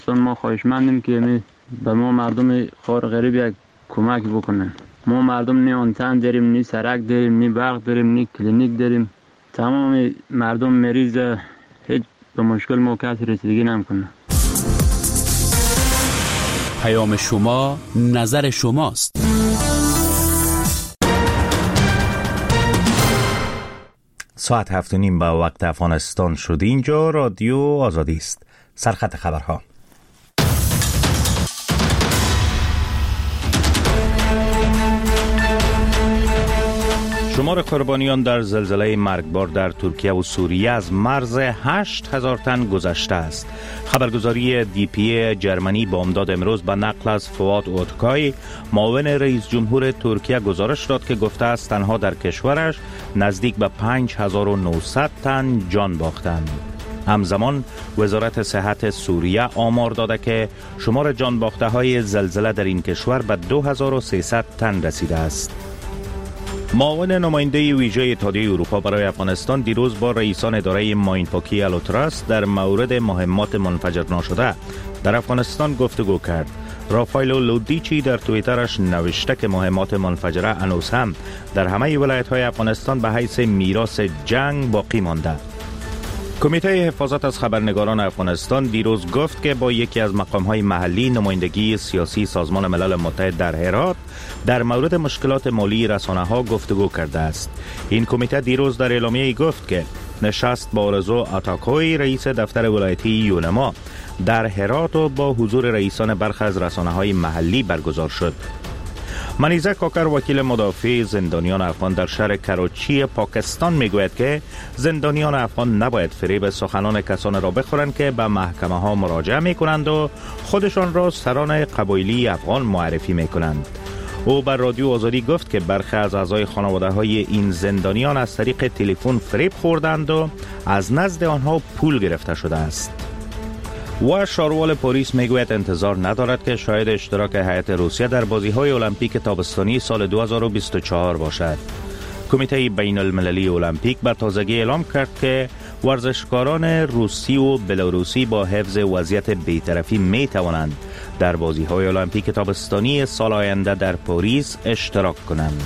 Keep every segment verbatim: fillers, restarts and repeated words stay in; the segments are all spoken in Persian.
ما خواهشمندیم که می به ما مردم خار غریب یک کمک بکنن. ما مردم نی آنتن داریم، نی سرک داریم، نی برق داریم، نی کلینیک داریم. تمام مردم مریض، هیچ به مشکل ما کسی رسیدگی نمیکنه. پیام شما نظر شماست. ساعت هفت و نیم به وقت افغانستان شد. اینجا رادیو آزادی است. سرخط خبرها. شمار قربانیان در زلزله مرگبار در ترکیه و سوریه از مرز هشت هزار تن گذشته است. خبرگزاری دی پی جرمنی با امداد امروز به نقل از فواد اوتکای معاون رئیس جمهور ترکیه گزارش داد که گفته است تنها در کشورش نزدیک به پنج هزار و نهصد تن جان باختند. همزمان وزارت صحت سوریه آمار داده که شمار جان باخته های زلزله در این کشور به دو هزار و سیصد تن رسیده است. معاون نماینده ویژه اتحادیه اروپا برای افغانستان دیروز با رئیسان اداره ماینپاکی الوتراس در مورد مهمات منفجر ناشده در افغانستان گفتگو کرد. رافایلو لودیچی در توییترش نوشته که مهمات منفجره هنوز هم در همه ولایت‌های افغانستان به حیث میراث جنگ باقی مانده. کمیته حفاظت از خبرنگاران افغانستان دیروز گفت که با یکی از مقام‌های محلی نمایندگی سیاسی سازمان ملل متحد در هرات در مورد مشکلات مالی رسانه‌ها گفتگو کرده است. این کمیته دیروز در اعلامیه‌ای گفت که نشست با آرزو آتاکوی رئیس دفتر ولایتی یونما در هرات و با حضور رئیسان برخی از رسانه‌های محلی برگزار شد. منیزه کاکر وکیل مدافع زندانیان افغان در شهر کراچی پاکستان میگوید که زندانیان افغان نباید فریب سخنان کسانی را بخورند که به محکمه ها مراجعه میکنند و خودشان را سران قبایلی افغان معرفی میکنند. او بر رادیو آزادی گفت که برخی از اعضای خانواده های این زندانیان از طریق تلفن فریب خوردند و از نزد آنها پول گرفته شده است. و شاروال پاریس میگوید انتظار ندارد که شاید اشتراک هیئت روسیه در بازی‌های المپیک تابستانی سال دو هزار و بیست و چهار باشد. کمیته بین المللی المپیک به تازگی اعلام کرد که ورزشکاران روسی و بلاروسی با حفظ وضعیت بی‌طرفی می توانند در بازی‌های المپیک تابستانی سال آینده در پاریس اشتراک کنند.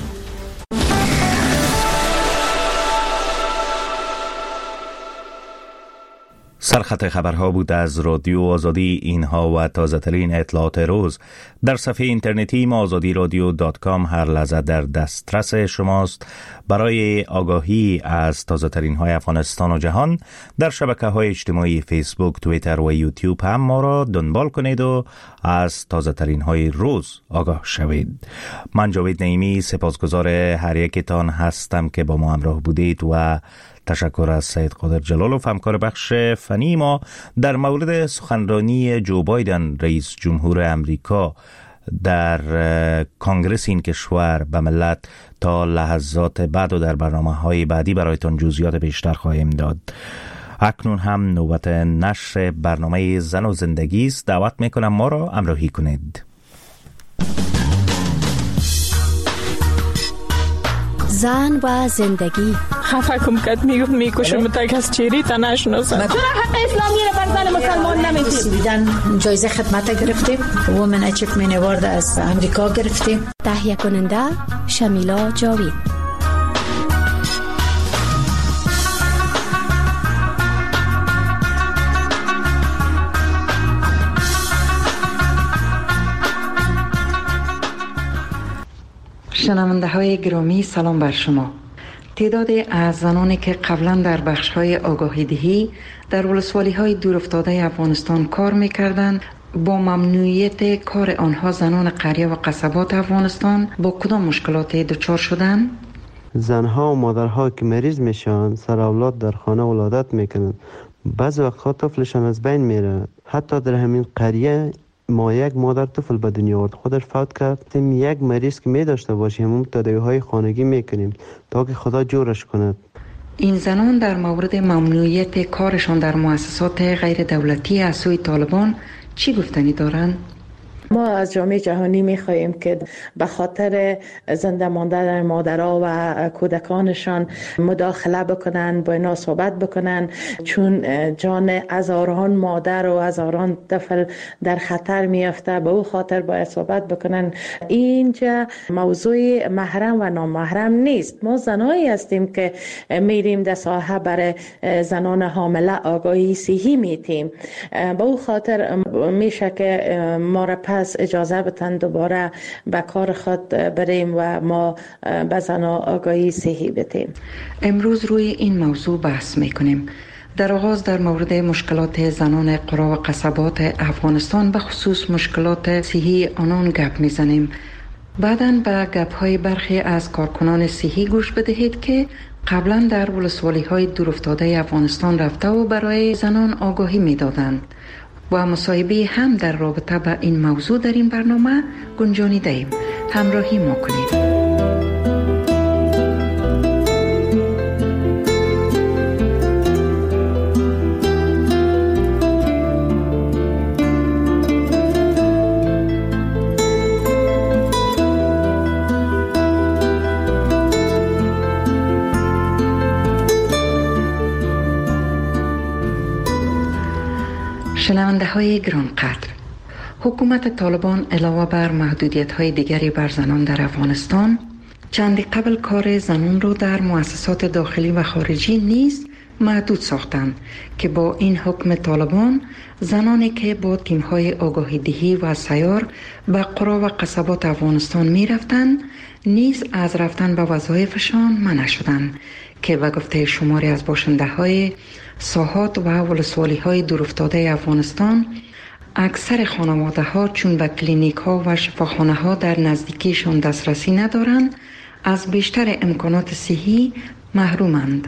سرخط خبرها بود از رادیو آزادی. اینها و تازه ترین اطلاعات روز در صفحه اینترنتی ما آزادی رادیو دات کام هر لحظه در دسترس شماست. برای آگاهی از تازه ترین های افغانستان و جهان در شبکه های اجتماعی فیسبوک، توییتر و یوتیوب هم ما را دنبال کنید و از تازه ترین های روز آگاه شوید. من جاوید نعیمی سپاسگزار هر یکتان هستم که با ما همراه بودید و تشکر از سید قادر جلالوف همکار بخش فنی ما در مورد سخنرانی جو بایدن رئیس جمهور امریکا در کنگرس این کشور به ملت. تا لحظات بعد و در برنامه‌های بعدی برایتان جزئیات بیشتر خواهیم داد. اکنون هم نوبت نشر برنامه زن و زندگی است. دعوت میکنم ما را همراهی کنید. زن و زندگی. خفه کم کت میگفت میکشم تا کس چیری تا نشناسم. چرا حق اسلامی رو بر زن مسلمان نمیدید؟ دیدن جایزه خدمت گرفتیم، وومن اچیومنت اوارد از امریکا گرفتیم. تهیه کننده شمیلا جاوید. شنونده های گرامی سلام بر شما. تعدادی از زنانی که قبلا در بخش های آگاهی دهی در ولسوالی های دور افتاده افغانستان کار میکردند، با ممنوعیت کار آنها زنان قریه و قصبات افغانستان با کدام مشکلاتی دچار شدند؟ زنها و مادرها که مریض میشن سر اولاد در خانه ولادت میکنن، بعض وقتها طفلشان از بین میره. حتی در همین قریه ما یک مادر طفل به دنیا آورد، خودش فوت کرد. تیم یک مریض که می داشته باشیم همون تداوی‌های خانگی میکنیم تا که خدا جورش کند. این زنان در مورد ممنوعیت کارشان در مؤسسات غیر دولتی از سوی طالبان چی گفتنی دارند؟ ما از جامعه جهانی می‌خواهیم که به خاطر زنده ماندن مادرها و کودکانشان مداخله بکنن، با اینا صحبت بکنن، چون جان هزاران مادر و هزاران طفل در خطر میافته. به او خاطر باید صحبت بکنن. اینجا موضوع محرم و نامحرم نیست. ما زنایی هستیم که میریم در ساحه برای زنان حامله آگاهی صحی میتیم. به او خاطر میشه که ما را پس اجازه بتن دوباره به کار خود بریم و ما به زنان آگاهی صحی بدیم. امروز روی این موضوع بحث میکنیم. در آغاز در مورد مشکلات زنان قرا و قصبات افغانستان به خصوص مشکلات صحی آنان گپ میزنیم. بعداً به گپ های برخی از کارکنان صحی گوش بدهید که قبلا در ولسوالی های دورافتاده افغانستان رفته و برای زنان آگاهی میدادند و مصاحبه هم در رابطه با این موضوع در این برنامه گنجانیده ایم. همراهی ما کنید. شنونده های گرانقدر، حکومت طالبان علاوه بر محدودیت های دیگری بر زنان در افغانستان، چندی قبل کار زنان رو در مؤسسات داخلی و خارجی نیز محدود ساختند که با این حکم طالبان زنانی که با تیم های آگاهی دهی و سیار به قرا و قصبات افغانستان می رفتند نیز از رفتن به وظایفشان منع شدند که به گفته شماری از باشنده های ساحات و ولسوالی های دورافتاده افغانستان اکثر خانواده ها چون به کلینیک ها و شفاخانه ها در نزدیکیشان دسترسی ندارند از بیشتر امکانات صحی محرومند.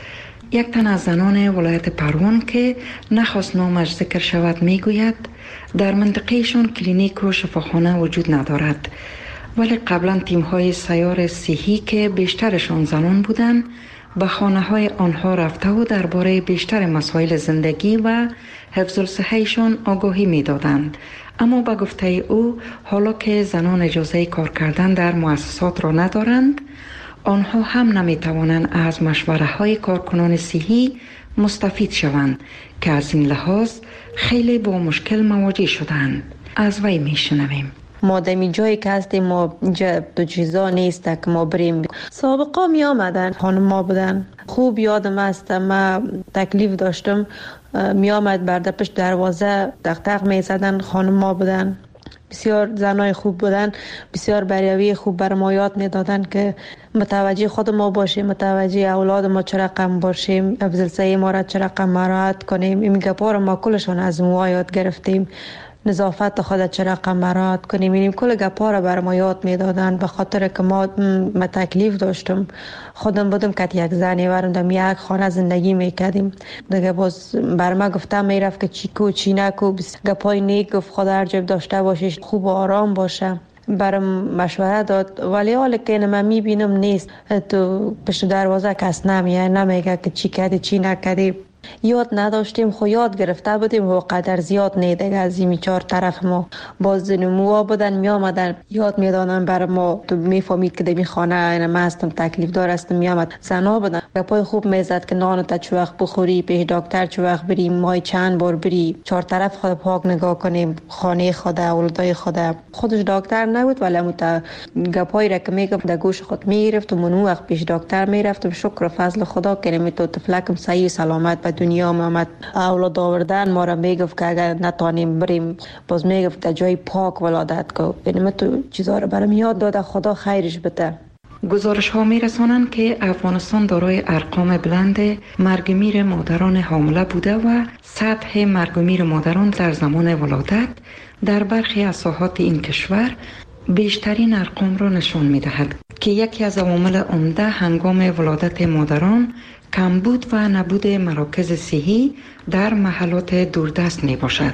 یک تن از زنان ولایت پروان که نخواست نامش ذکر شود میگوید در منطقهشان کلینیک و شفاخانه وجود ندارد، ولی قبلا تیم های سیار صحی که بیشترشان زنان بودند به خانه های آنها رفته و درباره بیشتر مسائل زندگی و حفظ الصحه‌شان آگاهی می دادند. اما به گفته او حالا که زنان اجازه کار کردن در مؤسسات را ندارند، آنها هم نمی توانند از مشوره های کارکنان صحی مستفید شوند که از این لحاظ خیلی با مشکل مواجه شدند. از وی می شنویم. ما دمی جایی که هستیم ما اینجا دو چیزا نیست که ما بریم. سابقا می آمدن خانم ما بودن، خوب یادم است ما تکلیف داشتم می آمد برده پشت دروازه دق می زدن، خانم ما بودن، بسیار زنای خوب بودن، بسیار بریاوی خوب بر ما یاد می دادن که متوجه خود ما باشیم، متوجه اولاد ما چه رقم باشیم، افضل ما را چه رقم مراعات کنیم. این گپا ما کلشون از ما یاد گرفتیم. نظافت خود چه رقم مراعات کنیم. این کل گپا را بر ما یاد میدادن به خاطر که ما ما تکلیف داشتم. خودم بودم که یک زنی ورندم یک خانه زندگی میکردیم. دیگه باز بر ما گفتم میرفت که چی کو چی نکو، گپای نیک گفت خدا هر جب داشته باشیش خوب و آرام باشه. برام مشوره داد، ولی حالا که من میبینم نیست تو پشت دروازه کس نمیه نمیگه که چی کردی چی نکردی. یاد نداشتیم، خو یاد گرفته بودیم و قدر زیاد نیده از این چهار طرف ما باز نموها بودن می آمدن یاد می دانن بر ما. تو می فهمید که دمی خانه من هستم تکلیف دار هستم می آمد زنا بودن و پای خوب می زد که نان تا چه وقت بخوری، پیش دکتر چه وقت بریم، مای چند بار بری، چهار طرف خود پاک نگاه کنیم، خانه خود اولادای خود. خودش دکتر نبود ولی مت گپای را که می گفت در گوش خود می گرفت و منو وقت پیش دکتر می رفتم. شکر و فضل خدا که می تو طفلکم صحیح سلامت به دنیا آمد. اولاد آوردن ما را میگفت که اگر نتانیم بریم باز میگفت در جای پاک ولادت کو. یعنی تو چیزا رو برام یاد داده، خدا خیرش بده. گزارش ها می رسانند که افغانستان دارای ارقام بلند مرگ میر مادران حامله بوده و سطح مرگ میر مادران در زمان ولادت در برخی از ساحات این کشور بیشترین ارقام را نشان می دهد که یکی از عوامل عمده هنگام ولادت مادران کمبود و نبود مراکز صحی در محلات دوردست می باشد.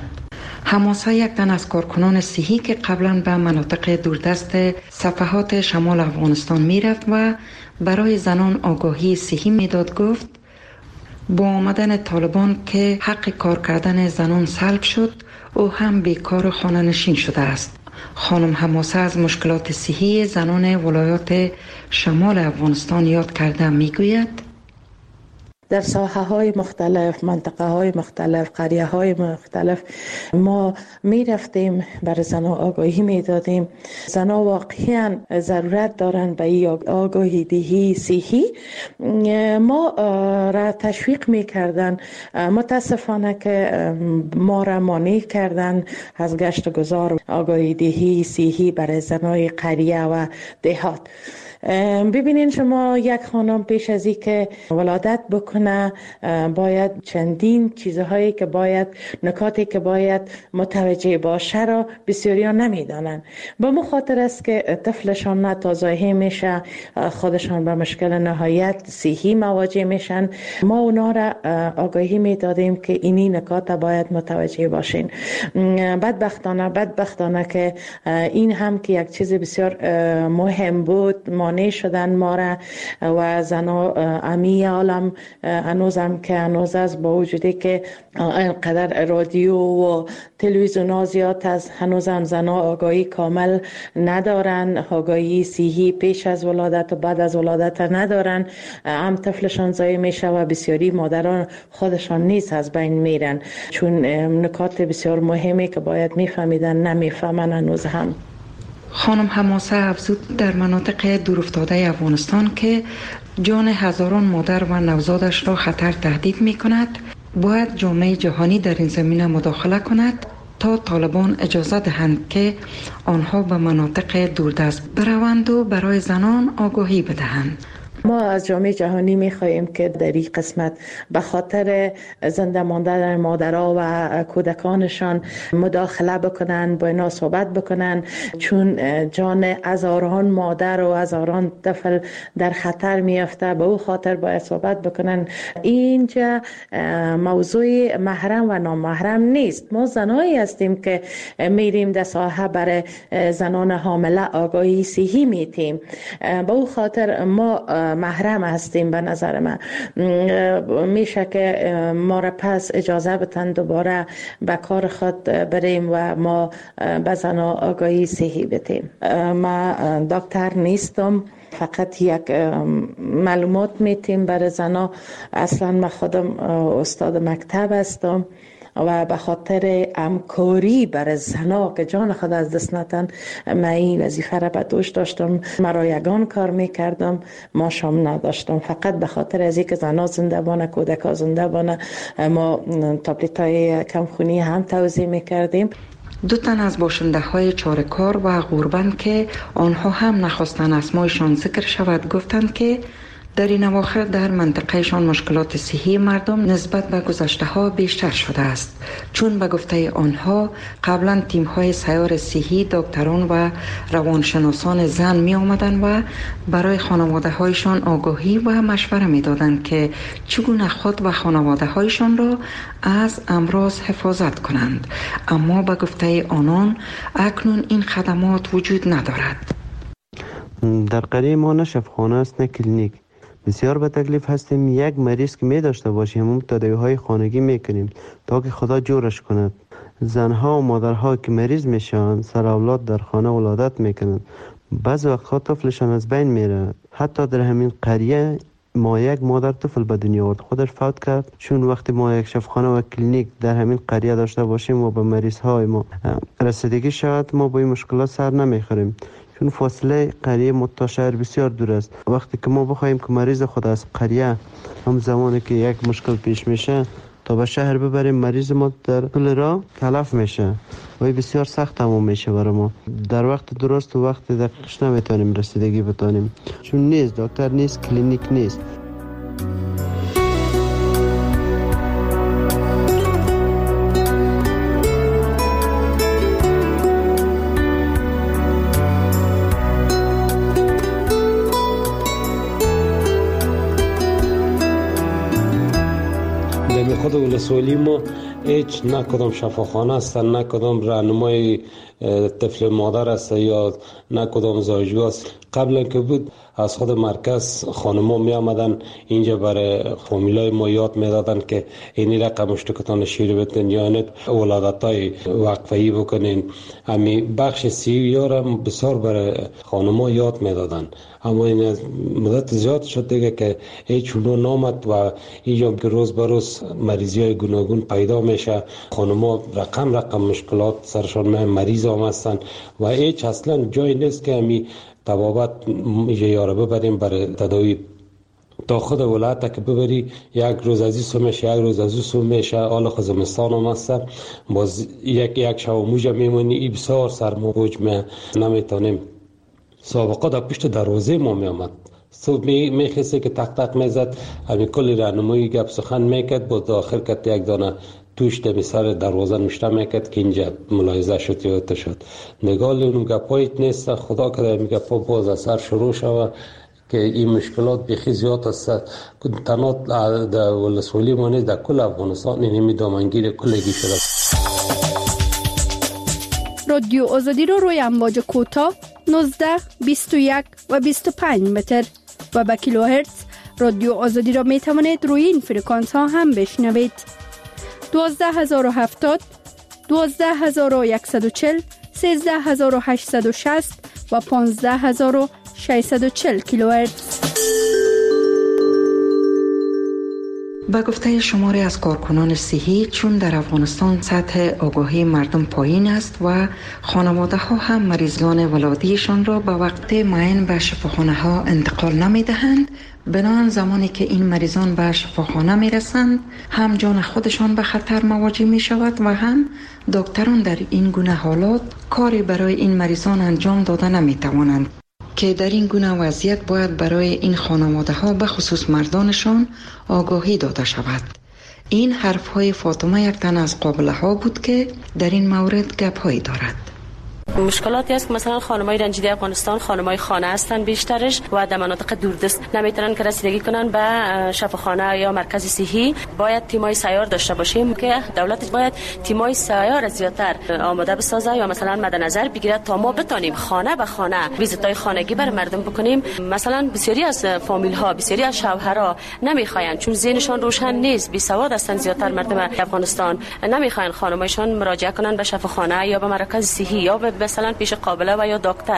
حماسه یک تن از کارکنان صحی که قبلا به مناطق دوردست صفحات شمال افغانستان می رفت و برای زنان آگاهی صحی می داد گفت با آمدن طالبان که حق کار کردن زنان سلب شد، او هم بیکار خانه نشین شده است. خانم حماسه از مشکلات صحی زنان ولایات شمال افغانستان یاد کرده میگوید در ساحه های مختلف، منطقه های مختلف، قریه های مختلف ما می رفتیم بر زنها آگاهی می دادیم. زنها واقعا ضرورت دارند به این آگاهی دهی صحی. ما را تشویق می کردن. متاسفانه که ما را مانع کردن از گشت گذار آگاهی دهی صحی برای زنهای قریه و دهات. ببینین شما یک خانم پیش از این که ولادت بکنه باید چندین چیزهایی که باید نکاتی که باید متوجه باشه را بسیاری ها نمیدانن. به مخاطر است که طفلشان نتازاهی میشه، خودشان به مشکل نهایت صحی مواجه میشن. ما اونا را آگاهی میدادیم که اینی نکات باید متوجه باشین. بدبختانه بدبختانه که این هم که یک چیز بسیار مهم بود مانع شدن ما را و زنا امی عالم هنوزم که هنوز است با وجودی که اینقدر رادیو و تلویزیون ها زیاد از هنوزم زنا آگاهی کامل ندارن، آگاهی صحی پیش از ولادت و بعد از ولادت ندارن. هم طفلشان ضایع میشه و بسیاری مادران خودشان نیست از بین میرن چون نکات بسیار مهمی که باید میفهمیدن نمیفهمن هنوز هم. خانم حماسه افزود در مناطق دورافتاده افغانستان که جان هزاران مادر و نوزادش را خطر تهدید می کند، باید جامعه جهانی در این زمینه مداخله کند تا طالبان اجازه دهند که آنها به مناطق دوردست بروند و برای زنان آگاهی بدهند. ما از جامعه جهانی می‌خواهیم که در این قسمت به خاطر زنده ماندن مادرها و کودکانشان مداخله بکنن، با اینا صحبت بکنن چون جان هزاران مادر و هزاران طفل در خطر میافته. به او خاطر باید صحبت بکنن. اینجا موضوع محرم و نامحرم نیست. ما زنایی هستیم که میریم در ساحه برای زنان حامله آگاهی صحی میتیم. به او خاطر ما محرم هستیم. به نظر من میشه که ما را پس اجازه بتن دوباره به کار خود بریم و ما به زنها آگاهی صحی بدیم. ما دکتر نیستم، فقط یک معلومات میتیم برای زنها. اصلا من خودم استاد مکتب هستم و به خاطر همکاری برای زنها که جان خود از دست ندن من این وظیفه را به دوش داشتم. مرا یگان کار میکردم، ما شام نداشتم. فقط به خاطر از اینکه زنها زنده بانه، کودکا زنده بانه، ما تابلت های کمخونی هم توزیع میکردیم. دو تن از باشنده های چارکار و غوربند که آنها هم نخواستن اسمایشان ذکر شود گفتند که در این اواخر در منطقهشان مشکلات صحی مردم نسبت به گذشته ها بیشتر شده است، چون به گفته آنها قبلا تیم های سیار صحی، دکتران و روانشناسان زن می آمدن و برای خانواده هایشان آگاهی و مشوره می دادند که چگونه خود و خانواده هایشان را از امراض حفاظت کنند. اما به گفته آنان اکنون این خدمات وجود ندارد. در قریه ما نه شفاخانه است نه کلینیک. بسیار به تکلیف هستیم. یک مریض که می داشته باشیم هم تداوی‌های خانگی میکنیم تا که خدا جورش کند. زنها و مادرها که مریض میشن سر اولاد در خانه ولادت میکنند. بعض وقتها طفلشان از بین میره. حتی در همین قریه ما یک مادر طفل به دنیا آورد، خودش فوت کرد چون وقتی ما یک شفاخانه و کلینیک در همین قریه داشته باشیم و به مریض های ما رسیدگی شود، ما با این مشکلات سر نمیخوریم چون فاصله قریه تا شهر بسیار دور است. وقتی که ما بخوایم که مریض خود از قریه هم زمانی که یک مشکل پیش میشه تا به شهر ببریم، مریض ما در طول راه تلف میشه و بسیار سخت تمام میشه برای ما. در وقت درست و وقت دقیقش نمیتونیم رسیدگی بتونیم چون نیست، دکتر نیست، کلینیک نیست. خود ولسوالی ما هیچ نه کدام شفاخانه است، نه کدام راهنمای طفل مادر است یا نه کدام زایجگاه است. قبلا که بود از خود مرکز خانم‌ها می آمدن اینجا برای فامیلای ما یاد می دادن که اینی رقم مشتکتان شیر بتن یا نه ولادتای وقفه‌ای بکنین. امی بخش سی را بسیار برای خانم‌ها یاد می دادن، اما این از مدت زیاد شد دیگه که هیچ اونو نامد و اینجا که روز به روز مریضی های گوناگون پیدا میشه. خانم‌ها رقم رقم مشکلات سرشان می مریض هم هستن و هیچ اصلا جای نیست که امی طبابت اینجا یاره ببریم برای تداوی. تا خود ولایت که ببری یک روز از این سو میشه، یک روز از اون سو میشه. حالا خزمستان هم هست، باز یک یک شب موجه میمونی. ای بسیار سرما بوج می نمیتونیم. سابقه در پشت دروازه ما می آمد، صبح می میخیسته که تق تق میزد، همین کلی راهنمایی گپ سخن میکرد. با داخل کت یک دانه توش دمی سر دروازه نوشته میکرد که اینجا ملاحظه شد یا تا شد. نگاه اون گپایت نیست. خدا کرده می گپا باز از سر شروع شود که این مشکلات بخی زیاد است. تنها در ولسوالی ما نیست، در کل افغانستان این همی دامنگیر کلگی شده. رادیو آزادی رو روی امواج کوتاه نوزده، بیست و یک و بیست و پنج متر و با کیلوهرتز رادیو آزادی را می توانید روی این فرکانس ها هم بشنوید. دوازده هزار و هفتاد، دوازده هزار و صد و چهل، سیزده هزار و هشتصد و شصت و پانزده هزار و ششصد و چهل کیلوهرتز. به گفته شماری از کارکنان صحی، چون در افغانستان سطح آگاهی مردم پایین است و خانواده ها هم مریضان ولادیشان را به وقت معین به شفاخانه ها انتقال نمی دهند، بنابراین زمانی که این مریضان به شفاخانه می رسند هم جان خودشان به خطر مواجه می شود و هم دکتران در این گونه حالات کاری برای این مریضان انجام داده نمی توانند که در این گونه وضعیت باید برای این خانواده ها به خصوص مردانشان آگاهی داده شود. این حرف های فاطمه یک تن از قابله ها بود که در این مورد گپ هایی دارد. مشکلاتی است که مثلا خانمای رنجیده افغانستان خانمای خانه هستن بیشترش و در مناطق دوردست نمیتونن که رسیدگی کنن به شفاخانه یا مرکز صحی. باید تیمای سیار داشته باشیم که دولت باید تیمای سیار زیاتر آماده بسازه یا مثلا مد نظر بگیرد تا ما بتونیم خانه به خانه ویزیتای خانگی بر مردم بکنیم. مثلا بسیاری از فامیل ها، بسیاری از شوهرها نمیخواین، چون ذهنشان روشن نیست، بی سواد هستن زیاتر مردم افغانستان، نمیخواین خانمایشان مراجعه کنن به شفاخانه یا به مرکز صحی یا به مثلا پیش قابله و یا دکتر.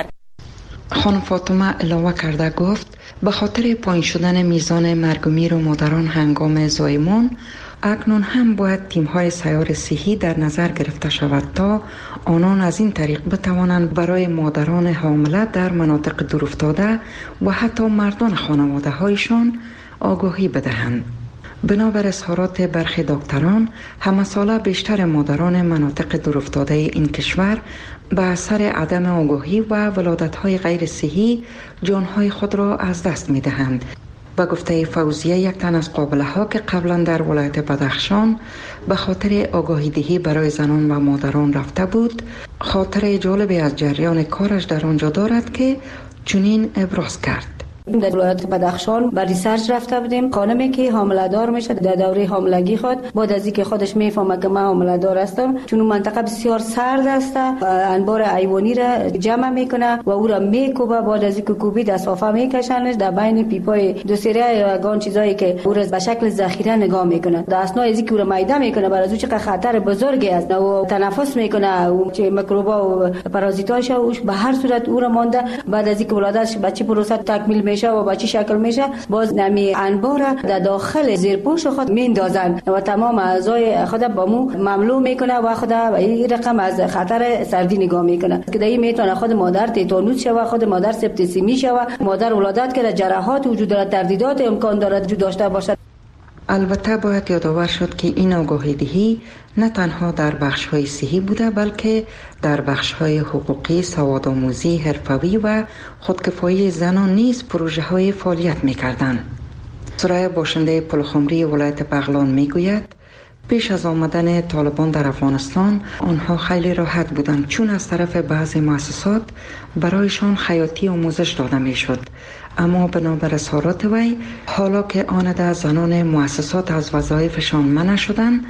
خانم فاطمه علاوه کرده گفت به خاطر پایین شدن میزان مرگ و میر و مادران هنگام زایمان اکنون هم باید تیم‌های سیار صحی در نظر گرفته شود تا آنان از این طریق بتوانند برای مادران حامله در مناطق دورافتاده و حتی مردان خانواده هایشان آگاهی بدهند. بنابر اظهارات برخی دکتران، همه ساله بیشتر مادران مناطق دورافتاده این کشور به اثر عدم آگاهی و ولادت‌های غیر صحی جان‌های خود را از دست می‌دهند. به گفته فوزیه یک تن از قابله ها که قبلا در ولایت بدخشان به خاطر آگاهی دهی برای زنان و مادران رفته بود، خاطر جالبی از جریان کارش در آنجا دارد که چنین ابراز کرد. در ولایت بدخشان بر ریسرچ رفته بودیم. خانمی که حامله دار میشه در دوره حاملگی خود بعد از اینکه خودش میفهمه که من حامله دار هستم، چون منطقه بسیار سرد است، انبار حیوانی را جمع میکنه و او را میکوبه. بعد از اینکه کوبی دستافه میکشنش در بین پیپای دو سری یا گان چیزایی که او را به شکل ذخیره نگاه میکنه. در اثناء از اینکه او را میده میکنه، برای از چه خطر بزرگی است و تنفس میکنه و چه میکروبا و پارازیتاش اوش به هر صورت او را مانده. بعد از اینکه ولادتش بچه پروسه تکمیل میشه و بچه شکل میشه، باز نمی انبار در داخل زیرپوش خود میندازن و تمام اعضای خود با مو مملو میکنه و خود این رقم از خطر سردی نگاه میکنه که در این میتونه خود مادر تیتانوس شوه، خود مادر سپتیسیمی شوه، مادر ولادت که جراحات وجود دارد، تردیدات امکان دارد وجود داشته باشد. البته باید یادآور شد که این آگاهی دهی نه تنها در بخش‌های صحی بوده، بلکه در بخش‌های حقوقی، سوادآموزی، حرفوی و خودکفایی زنان نیز پروژه‌های فعالیت می‌کردند. سرای باشنده پلخمری ولایت بغلان می‌گوید پیش از آمدن طالبان در افغانستان آنها خیلی راحت بودند، چون از طرف بعضی مؤسسات برایشان خیاطی آموزش داده می‌شد. اما بنابر اظهارات وی، حالا که آنده زنان مؤسسات از وظایفشان منع شدند،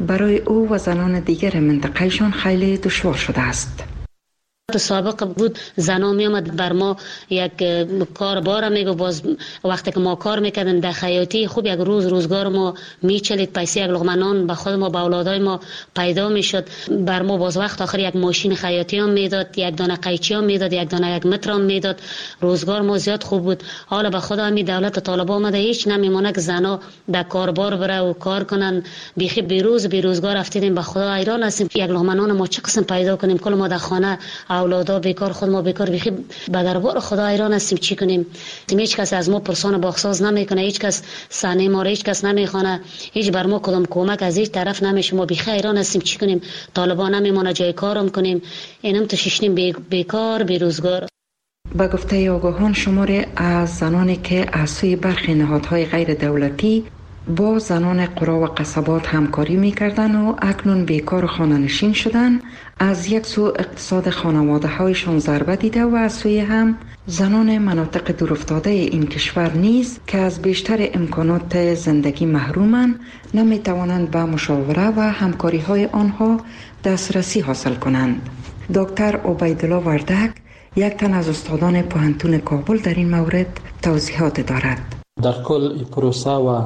برای او و زنان دیگر منطقهشان خیلی دشوار شده است. تو سابق بود زنا می آمد بر ما یک کار بار میگو، باز وقتی که ما کار میکردیم در خیاطی خوب یک روز روزگار ما میچلید، پیسه یک لقمه نان به خود ما به اولادای ما پیدا میشد. بر ما باز وقت آخر یک ماشین خیاطی هم میداد، یک دانه قیچی هم میداد، یک دانه یک متر هم میداد. روزگار ما زیاد خوب بود. حالا به خدا همین دولت طالبان آمده هیچ نمیمونه که زنا در کاربار بره و کار کنن. بیخی بیروز بیروزگار افتیدیم، به خدا حیران هستیم یک لقمه نان ما چه قسم پیدا کنیم. کل ما در خانه اولادا بیکار، خود ما بیکار، بیخی به دربار خدا حیران هستیم چی کنیم. هیچ کس از ما پرسان باغساز نمیکنه، هیچ کس صحنه ما را هیچ کس نمیخونه، هیچ بر ما کدام کمک از هیچ طرف نمیشه. ما بیخی حیران هستیم چی کنیم. طالبان نمیمونه جای کارم کنیم، اینم تو ششنیم بیکار بیروزگار. با گفته آگاهان شماری از زنانی که از سوی برخی نهادهای غیر دولتی با زنان قرا و قصبات همکاری می‌کردند و اکنون بیکار و خانه‌نشین شدند، از یک سو اقتصاد خانواده هایشان ضربه دیده و از سوی هم زنان مناطق دورافتاده این کشور نیز که از بیشتر امکانات زندگی محرومند نمی‌توانند به مشاوره و همکاری های آنها دسترسی حاصل کنند. دکتر عبیدالله وردک، یک تن از استادان پوهنتون کابل، در این مورد توضیحات دارد. در کل این پروسه و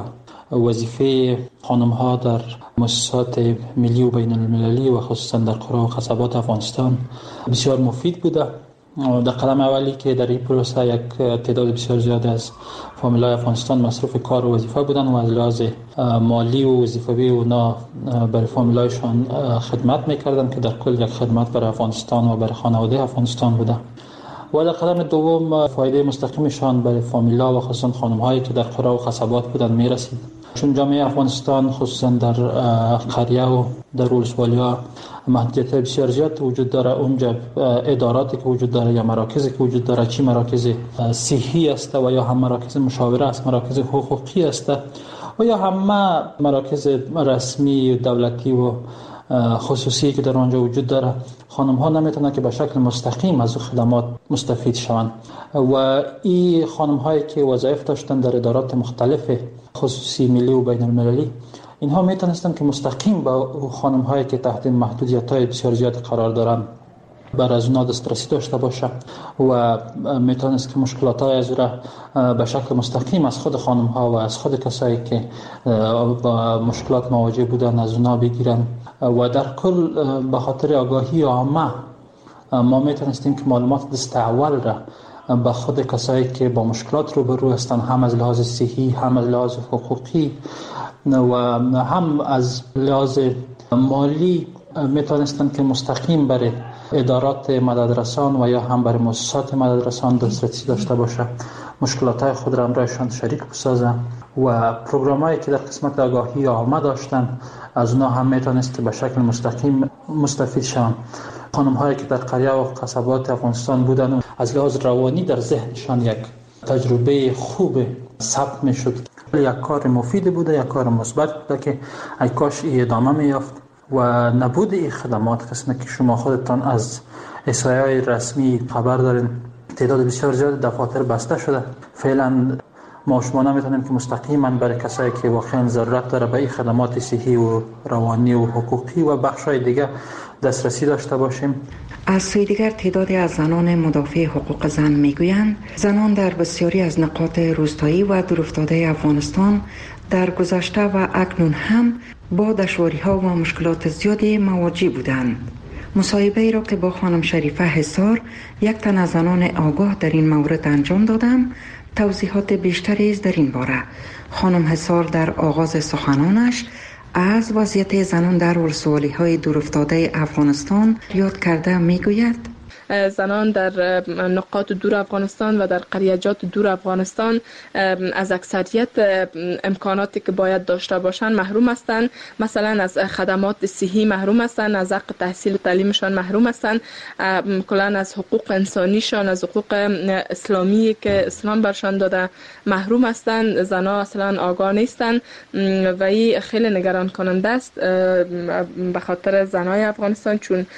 وظیفه خانم ها در مؤسسات ملی و بین المللی و خصوصا در قرى و قصبات افغانستان بسیار مفید بوده. در قدم اولی که در این پروسه یک تعداد بسیار زیاد از فامیلای افغانستان مصروف کار و وظیفه بودن و از لحاظ مالی و وظیفوی اونا برای فامیلایشان خدمت میکردن که در کل یک خدمت برای افغانستان و برای خانواده افغانستان بوده. و در قدم دوم فایده مستقیمشان برای فامیلا و خصوصا خانم هایی که در قرى و قصبات بودن میرسید، چون جامعه افغانستان خصوصا در قریه و در ولسوالی ها محدودیت بسیار زیاد وجود داره. اونجا اداراتی که وجود داره یا مراکزی که وجود داره، چی مراکز صحی است و یا هم مراکز مشاوره است، مراکز حقوقی است و یا همه مراکز رسمی دولتی و خصوصی که در آنجا وجود داره، خانم ها نمیتونن که به شکل مستقیم از خدمات مستفید شوند. و این خانم هایی که وظایف داشتن در ادارات مختلف خصوصی ملی و بین المللی، اینها میتونستن که مستقیم با خانم هایی که تحت محدودیت های بسیار زیاد قرار دارن بر از اونا دسترسی داشته باشه و میتونست که مشکلات های از را به شکل مستقیم از خود خانم ها و از خود کسایی که با مشکلات مواجه بودن از اونا بگیرن. و در کل به خاطر آگاهی عامه ما میتونستیم که معلومات دست اول را به خود کسایی که با مشکلات روبرو هستند، هم از لحاظ صحی، هم از لحاظ حقوقی و هم از لحاظ مالی میتونستند که مستقیم برای ادارات مددرسان و یا هم برای مؤسسات مددرسان دسترسی داشته باشه، مشکلات خود را همراهشان شریک بسازه و پروگرامایی که در قسمت آگاهی عامه داشتن از اونها هم میتونست که به شکل مستقیم مستفید شوند. خانم هایی که در قریه و قصبات افغانستان بودن از لحاظ روانی در ذهنشان یک تجربه خوب ثبت میشد. یک کار مفید بوده، یک کار مثبت بوده که ای کاش ای ادامه میافت و نبود این خدمات، قسمت که شما خودتان از احصایه‌های رسمی خبر دارین تعداد بسیار زیاد دفاتر بسته شده. فعلا ما شما نمیتونیم که مستقیما برای کسایی که واقعا ضرورت داره به این خدمات صحی و روانی و حقوقی و بخشای دیگه دسترسی داشته باشیم. از سوی دیگر تعدادی از زنان مدافع حقوق زن میگویند زنان در بسیاری از نقاط روستایی و دورافتاده افغانستان در گذشته و اکنون هم با دشواری‌ها و مشکلات زیادی مواجه بودند. مصاحبه ای را که با خانم شریفه حصار، یک تن از زنان آگاه در این مورد انجام دادم، توضیحات بیشتری است در این باره. خانم حصار در آغاز سخنانش از وضعیت زنان در ولسوالی‌های دورافتاده افغانستان یاد کرده میگوید زنان در نقاط دور افغانستان و در قریجات دور افغانستان از اکثریت امکاناتی که باید داشته باشند محروم هستند. مثلا از خدمات صحی محروم هستند، از حق تحصیل و تعلیمشان محروم هستند، کلا از حقوق انسانیشان، از حقوق اسلامی که اسلام برشان داده محروم هستند. زنان اصلا آگاه نیستند و این خیلی نگران کننده است به خاطر زنای افغانستان، چون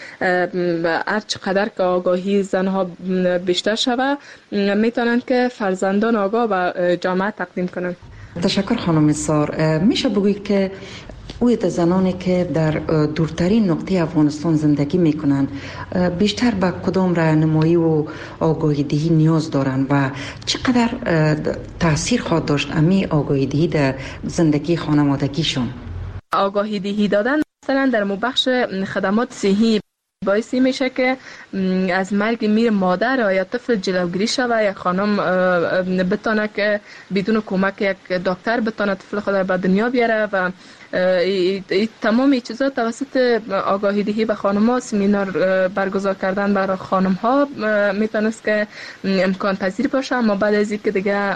هر چقدر که آگاهی زنها بیشتر شوه میتونن که فرزندان آگاه به جامعه تقدیم کنن. تشکر خانم حصار. میشه بگویید که او در زنانی که در دورترین نقطه افغانستان زندگی میکنن بیشتر به کدام راهنمایی و آگاهی دهی نیاز دارن و چقدر تاثیر خواهد داشت امی آگاهی دهی در زندگی خانوادگیشون؟ آگاهی دهی دادن مثلا در بخش خدمات صحی باعثی میشه که از مرگ میر مادر یا طفل جلوگیری شود، یا خانم بتونه که بدون کمک یک دکتر بتونه طفل خود را به دنیا بیاره و ای ای تمام این چیزا توسط آگاهی دهی به خانم ها، سمینار برگزار کردن برای خانم ها میتونست که امکان پذیر باشه، اما بعد از اینکه دیگه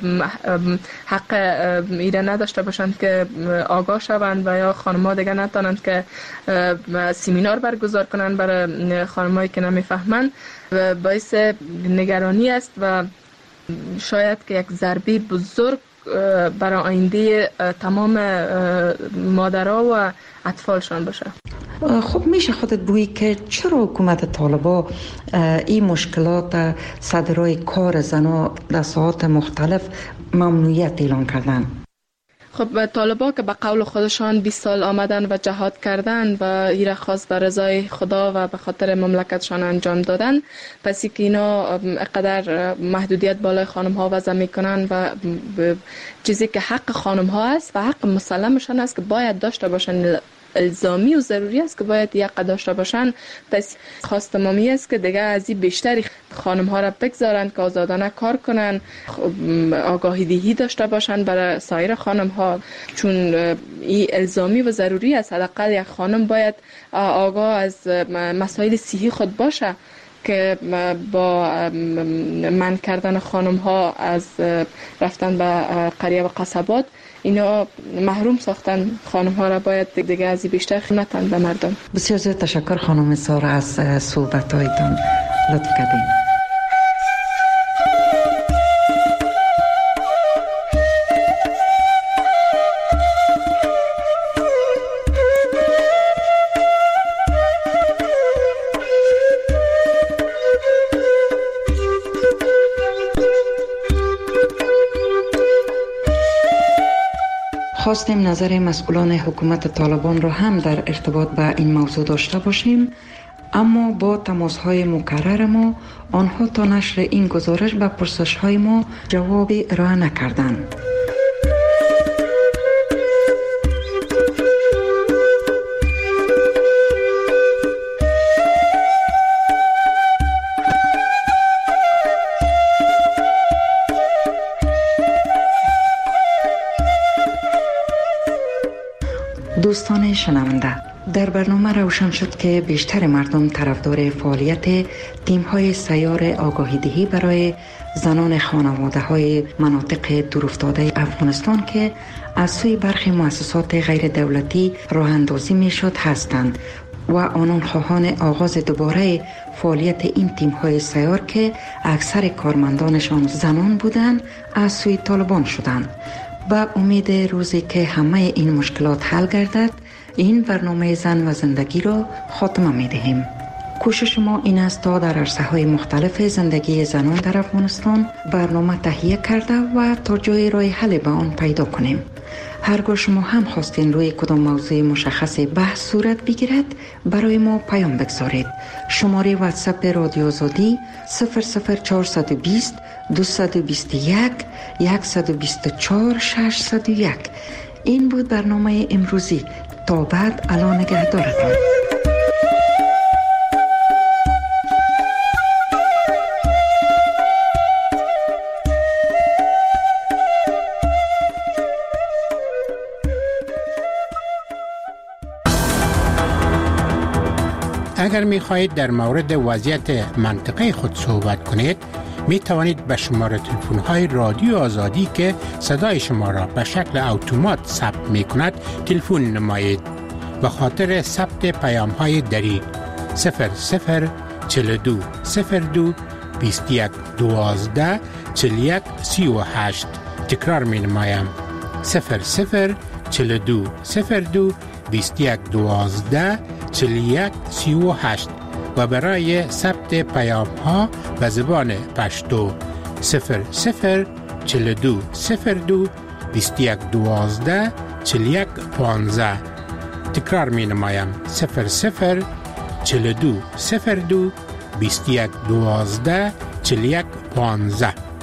حق ایره نداشته باشند که آگاه شوند و یا خانم ها دیگه نتونند که سمینار برگزار کنند برای خانم هایی که نمیفهمند، باعث نگرانی است و شاید که یک ضربه بزرگ برای آینده تمام مادرها و اطفالشان باشه. خب میشه خودت بگویی که چرا حکومت طالبا این مشکلات صدرای کار زنها در ساعات مختلف ممنوعیت اعلان کردن؟ خب طالبا که به قول خودشان بیست سال آمدن و جهاد کردن و این را خواست به رضای خدا و به خاطر مملکتشان انجام دادن، پس که اینا اقدر محدودیت بالای خانم ها وضع میکنن و چیزی که حق خانم ها است و حق مسلمشان است که باید داشته باشن، الزامی و ضروری است که باید یک داشته باشن، پس خواست تمامی است که دیگه از این بیشتری خانم ها را بگذارن که آزادانه کار کنن، آگاهی دهی داشته باشن برای سایر خانم ها، چون این الزامی و ضروری است. حداقل یک خانم باید آگاه از مسائل صحی خود باشه که با منع کردن خانم ها از رفتن به قریه و قصبات اینا محروم ساختن خانم ها را، باید دیگه از بیشتر خدمتن به مردم. بسیار زیاد تشکر خانم سارا از صحبت هایتان، لطف کردین. خواستیم نظر مسئولان حکومت طالبان را هم در ارتباط به این موضوع داشته باشیم، اما با تماس‌های مکرر ما آنها تا نشر این گزارش به پرسش‌های ما جوابی ارائه نکردند. دوستان شنونده، در برنامه روشن شد که بیشتر مردم طرفدار فعالیت تیم‌های سیار آگاهی دهی برای زنان خانواده‌های مناطق دورافتاده افغانستان که از سوی برخی مؤسسات غیر دولتی راه اندازی می‌شد هستند و آنان خواهان آغاز دوباره فعالیت این تیم‌های سیار که اکثر کارمندانشان زنان بودند از سوی طالبان شدند. با امید روزی که همه این مشکلات حل گردد، این برنامه زن و زندگی را خاتمه می دهیم. کوشش ما این است تا در عرصه‌های مختلف زندگی زنان در افغانستان برنامه تهیه کرده و تا جای راه حل به آن پیدا کنیم. هرگاه شما هم خواستین روی کدام موضوع مشخص بحث صورت بگیرد، برای ما پیام بگذارید. شماره واتساپ رادیو آزادی صفر صفر چهارصد و بیست دویست و بیست و یک صد و بیست و چهار ششصد و یک. این بود برنامه امروزی. تا بعد، الان نگهدارتان. اگر می خواهید در مورد وضعیت منطقه خود صحبت کنید، می توانید به شماره تلفن های رادیو آزادی که صدای شما را به شکل اتومات ثبت می کند تلفن نمایید. به خاطر ثبت پیام های دری صفر صفر چهل و دو صفر دو بیست و یک دوازده چهل و یک سی و هشت. تکرار می نمایم صفر صفر چهل و دو صفر دو بیست و یک دوازده چهل و یک سی و هشت و برای ثبت پیام ها به زبان پشتو صفر صفر چهل و دو صفر دو بیست و یک دوازده چهل و یک پانزده. تکرار می نمایم صفر صفر چل دو صفر دو بیست یک دوازده چل یک پانزده.